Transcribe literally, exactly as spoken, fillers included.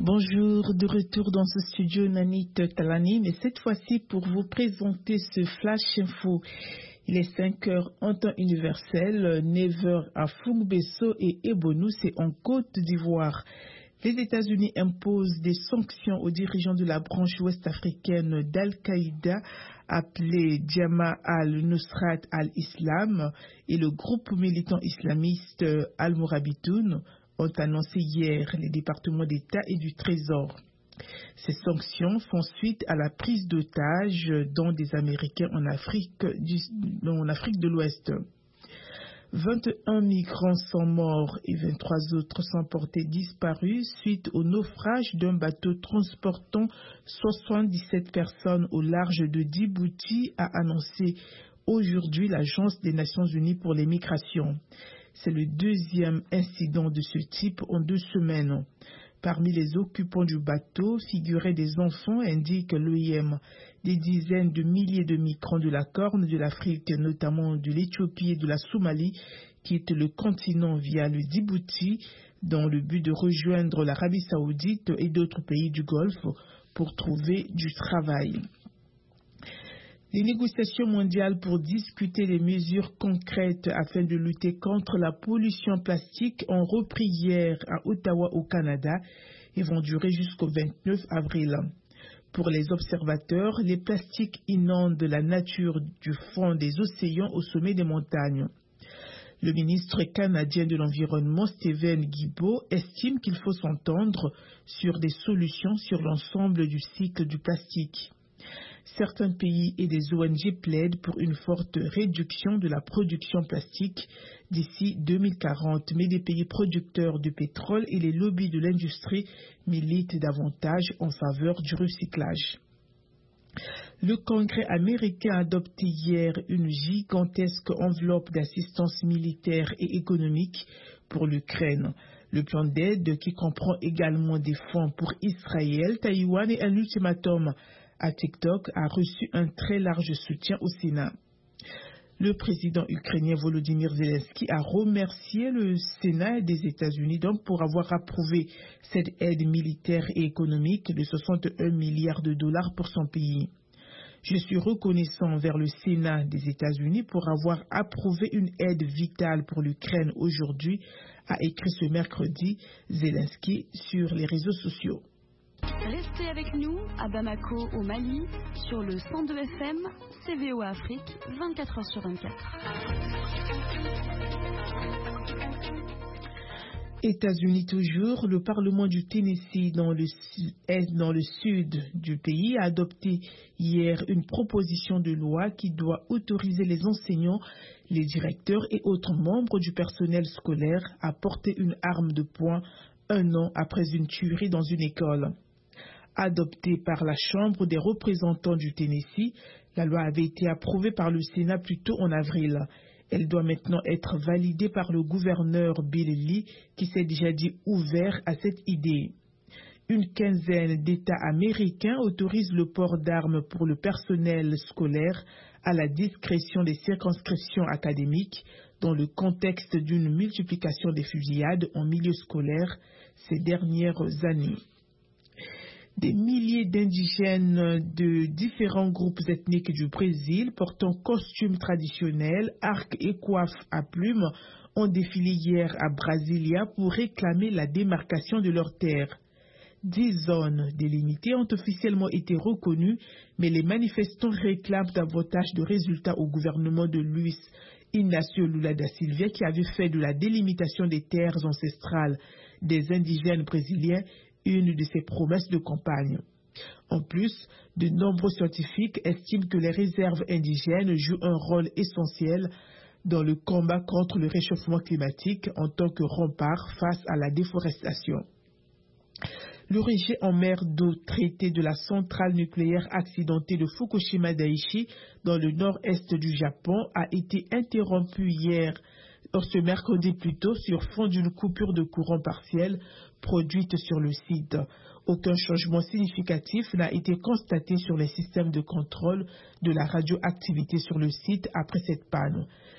Bonjour, de retour dans ce studio Nanit Talani, mais cette fois-ci pour vous présenter ce Flash Info. Il est cinq heures en temps universel, neuf heures à Fungbeso et Ebonou, c'est en Côte d'Ivoire. Les États-Unis imposent des sanctions aux dirigeants de la branche ouest-africaine d'Al-Qaïda, appelée Jama al-Nusrat al-Islam, et le groupe militant islamiste Al-Mourabitoun, ont annoncé hier les départements d'État et du Trésor. Ces sanctions font suite à la prise d'otages dont des Américains en Afrique, du, en Afrique de l'Ouest. vingt et un migrants sont morts et vingt-trois autres sont portés disparus suite au naufrage d'un bateau transportant soixante-dix-sept personnes au large de Djibouti, a annoncé aujourd'hui l'Agence des Nations Unies pour les migrations. C'est le deuxième incident de ce type en deux semaines. Parmi les occupants du bateau figuraient des enfants, indique l'O I M. Des dizaines de milliers de migrants de la Corne de l'Afrique, notamment de l'Éthiopie et de la Somalie, quittent le continent via le Djibouti dans le but de rejoindre l'Arabie Saoudite et d'autres pays du Golfe pour trouver du travail. Les négociations mondiales pour discuter les mesures concrètes afin de lutter contre la pollution plastique ont repris hier à Ottawa au Canada et vont durer jusqu'au vingt-neuf avril. Pour les observateurs, les plastiques inondent la nature du fond des océans au sommet des montagnes. Le ministre canadien de l'Environnement, Steven Guilbeault, estime qu'il faut s'entendre sur des solutions sur l'ensemble du cycle du plastique. Certains pays et des O N G plaident pour une forte réduction de la production plastique d'ici deux mille quarante, mais les pays producteurs de pétrole et les lobbies de l'industrie militent davantage en faveur du recyclage. Le Congrès américain a adopté hier une gigantesque enveloppe d'assistance militaire et économique pour l'Ukraine. Le plan d'aide, qui comprend également des fonds pour Israël, Taïwan et un ultimatum à TikTok, a reçu un très large soutien au Sénat. Le président ukrainien Volodymyr Zelensky a remercié le Sénat des États-Unis donc pour avoir approuvé cette aide militaire et économique de soixante et un milliards de dollars pour son pays. Je suis reconnaissant envers le Sénat des États-Unis pour avoir approuvé une aide vitale pour l'Ukraine aujourd'hui, a écrit ce mercredi Zelensky sur les réseaux sociaux. Restez avec nous à Bamako au Mali sur le cent deux F M C V O Afrique vingt-quatre heures sur vingt-quatre. États-Unis toujours, le Parlement du Tennessee dans le, est dans le sud du pays a adopté hier une proposition de loi qui doit autoriser les enseignants, les directeurs et autres membres du personnel scolaire à porter une arme de poing un an après une tuerie dans une école. Adoptée par la Chambre des représentants du Tennessee, la loi avait été approuvée par le Sénat plus tôt en avril. Elle doit maintenant être validée par le gouverneur Bill Lee, qui s'est déjà dit ouvert à cette idée. Une quinzaine d'États américains autorisent le port d'armes pour le personnel scolaire à la discrétion des circonscriptions académiques dans le contexte d'une multiplication des fusillades en milieu scolaire ces dernières années. Des milliers d'indigènes de différents groupes ethniques du Brésil portant costumes traditionnels, arcs et coiffes à plumes ont défilé hier à Brasilia pour réclamer la démarcation de leurs terres. Dix zones délimitées ont officiellement été reconnues, mais les manifestants réclament davantage de résultats au gouvernement de Luiz Inácio Lula da Silva, qui avait fait de la délimitation des terres ancestrales des indigènes brésiliens une de ses promesses de campagne. En plus, de nombreux scientifiques estiment que les réserves indigènes jouent un rôle essentiel dans le combat contre le réchauffement climatique en tant que rempart face à la déforestation. Le rejet en mer d'eau traité de la centrale nucléaire accidentée de Fukushima Daiichi dans le nord-est du Japon a été interrompu hier, ce mercredi plutôt, sur fond d'une coupure de courant partielle produite sur le site. Aucun changement significatif n'a été constaté sur les systèmes de contrôle de la radioactivité sur le site après cette panne.